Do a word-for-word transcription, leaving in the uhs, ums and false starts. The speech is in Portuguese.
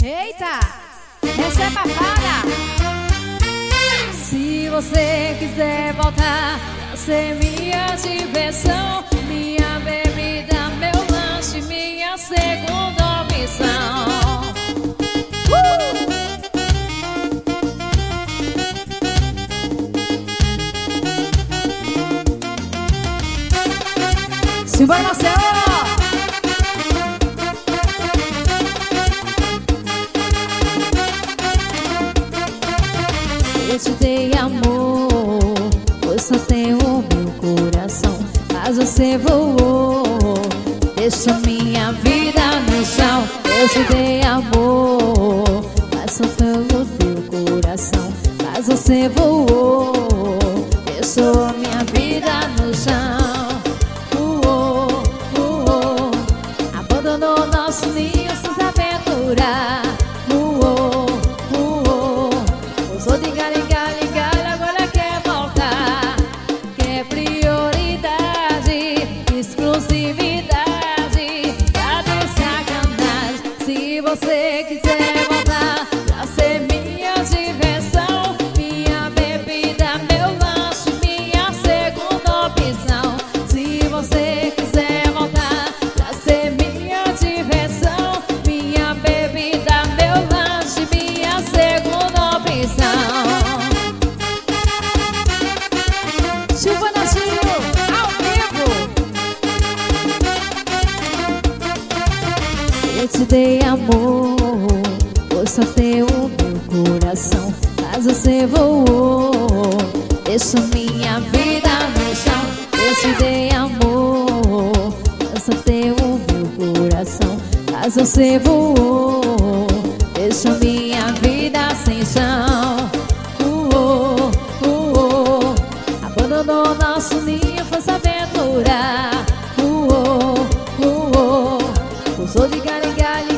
Eita, essa é papara. Se você quiser voltar pra ser minha diversão, minha bebida, meu lanche, minha segunda opção. uh! Simbora, Marcelo! Eu te dei amor, pois só tenho o meu coração. Mas você voou, deixou minha vida no chão. Eu te dei amor, mas só tenho o teu coração. Mas você voou, deixou minha vida no chão. Voou, voou, abandonou nosso ninho sem aventurar. Voou, voou, usou de galho em galho em galho, agora quer voltar. Quer prioridade, exclusividade, tá de sacanagem. Se você quiser voltar pra ser minha diversão, minha bebida, meu lanche, minha segunda opção. Se você quiser voltar pra ser minha diversão, minha bebida, meu lanche, minha segunda opção. Silvana Gil, ao vivo. Eu te dei amor, pois só tenho o meu coração. Mas você voou, deixou minha vida no chão. Eu te dei amor, pois só tenho o meu coração. Mas você voou, deixou minha vida sem chão. Voou, voou, abandonou nosso ninho, foi se aventurar. Voou, voou, usou de galho em galho,